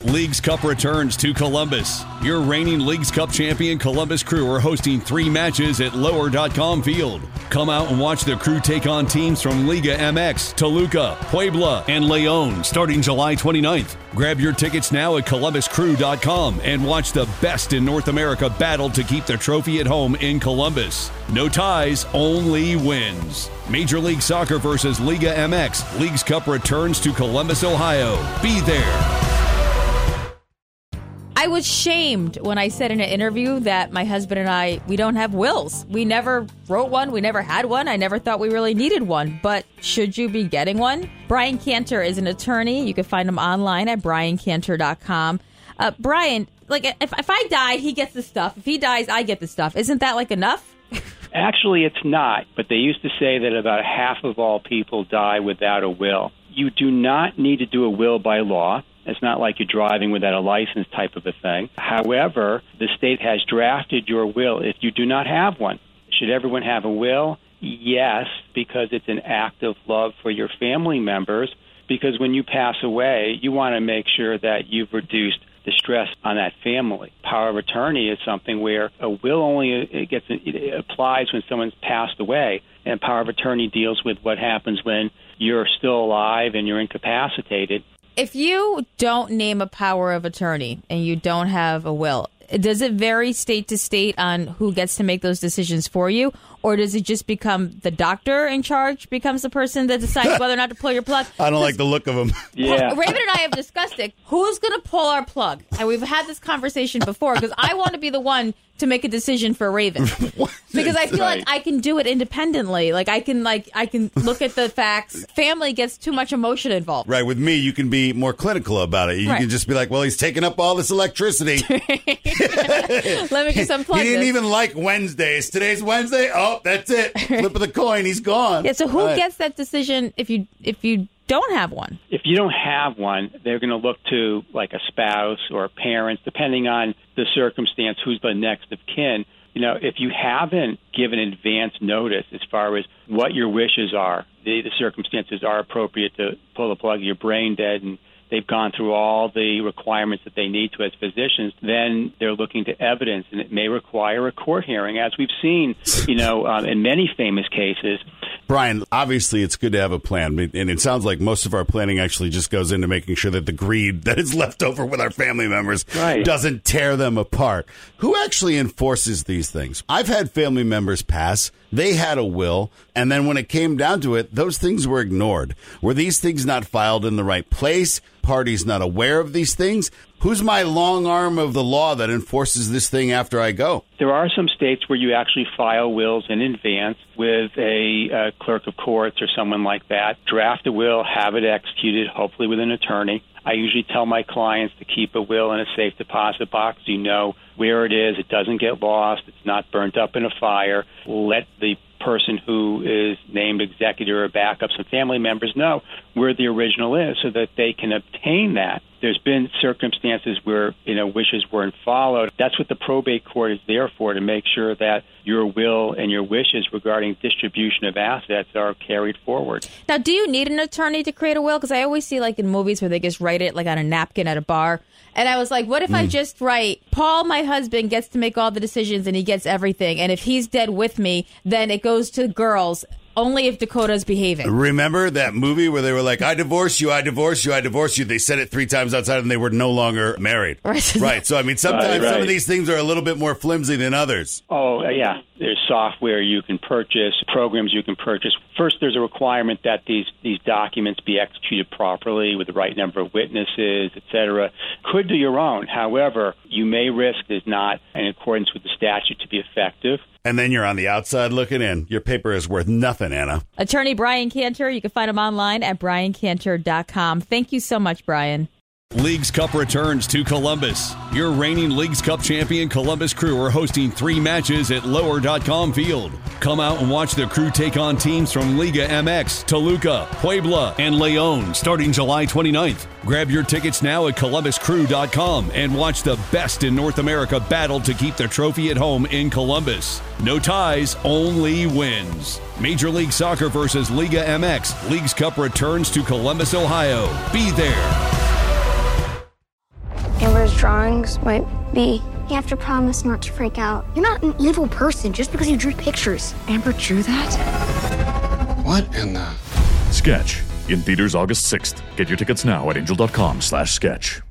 Leagues Cup returns to Columbus. Your reigning Leagues Cup champion Columbus Crew are hosting 3 matches at Lower.com Field. Come out and watch the Crew take on teams from Liga MX, Toluca, Puebla, and León starting July 29th. Grab your tickets now at ColumbusCrew.com and watch the best in North America battle to keep the trophy at home in Columbus. No ties, only wins. Major League Soccer versus Liga MX. Leagues Cup returns to Columbus, Ohio. Be there. I was shamed when I said in an interview that my husband and I, we don't have wills. We never wrote one. We never had one. I never thought we really needed one. But should you be getting one? Brian Cantor is an attorney. You can find him online at briancantor.com. Brian, like if I die, he gets the stuff. If he dies, I get the stuff. Isn't that like enough? Actually, it's not. But they used to say that about half of all people die without a will. You do not need to do a will by law. It's not like you're driving without a license type of a thing. However, the state has drafted your will if you do not have one. Should everyone have a will? Yes, because it's an act of love for your family members. Because when you pass away, you want to make sure that you've reduced the stress on that family. Power of attorney is something where a will only it applies when someone's passed away, and power of attorney deals with what happens when you're still alive and you're incapacitated. If you don't name a power of attorney and you don't have a will, does it vary state to state on who gets to make those decisions for you? Or does it just become the doctor in charge becomes the person that decides whether or not to pull your plug? I don't like the look of him. Yeah. Raven and I have discussed it. Who's going to pull our plug? And we've had this conversation before because I want to be the one to make a decision for Raven. Because I feel like I can do it independently. I can look at the facts. Family gets too much emotion involved. Right. With me, you can be more clinical about it. You can just be like, well, he's taking up all this electricity. Let me just unplug He didn't this. even like Wednesdays. Today's Wednesday. Oh, that's it. Flip of the coin. He's gone. Yeah, so who gets that decision if you don't have one? If you don't have one, they're going to look to like a spouse or parents, depending on the circumstance, who's the next of kin. You know, if you haven't given advance notice as far as what your wishes are, the circumstances are appropriate to pull the plug, you're brain dead, and they've gone through all the requirements that they need to as physicians, then they're looking to evidence, and it may require a court hearing, as we've seen, in many famous cases. Brian, obviously it's good to have a plan, and it sounds like most of our planning actually just goes into making sure that the greed that is left over with our family members doesn't tear them apart. Who actually enforces these things? I've had family members pass. They had a will, and then when it came down to it, those things were ignored. Were these things not filed in the right place? Parties not aware of these things? Who's my long arm of the law that enforces this thing after I go? There are some states where you actually file wills in advance with a clerk of courts or someone like that. Draft a will, have it executed, hopefully with an attorney. I usually tell my clients to keep a will in a safe deposit box. You know where it is. It doesn't get lost. It's not burnt up in a fire. Let the person who is named executor or backup, some family members, know where the original is so that they can obtain that. There's been circumstances where, wishes weren't followed. That's what the probate court is there for, to make sure that your will and your wishes regarding distribution of assets are carried forward. Now, do you need an attorney to create a will? Because I always see, in movies where they just write it, on a napkin at a bar. And I was like, what if I just write, Paul, my husband, gets to make all the decisions and he gets everything. And if he's dead with me, then it goes to girls. Only if Dakota's behaving. Remember that movie where they were like, I divorce you, I divorce you, I divorce you. They said it 3 times outside and they were no longer married. Right. So, sometimes some of these things are a little bit more flimsy than others. Oh, yeah. There's software you can purchase, programs you can purchase. First, there's a requirement that these documents be executed properly with the right number of witnesses, et cetera. Could do your own. However, you may risk is not in accordance with the statute to be effective. And then you're on the outside looking in. Your paper is worth nothing, Anna. Attorney Brian Cantor, you can find him online at briancantor.com. Thank you so much, Brian. Leagues Cup returns to Columbus. Your reigning Leagues Cup champion Columbus Crew are hosting 3 matches at Lower.com Field. Come out and watch the Crew take on teams from Liga MX, Toluca, Puebla, and León starting July 29th. Grab your tickets now at ColumbusCrew.com and watch the best in North America battle to keep the trophy at home in Columbus. No ties, only wins. Major League Soccer versus Liga MX. Leagues Cup returns to Columbus, Ohio. Be there. those drawings might be. You have to promise not to freak out. You're not an evil person just because you drew pictures. Amber drew that? What in the... Sketch, in theaters August 6th. Get your tickets now at angel.com/sketch.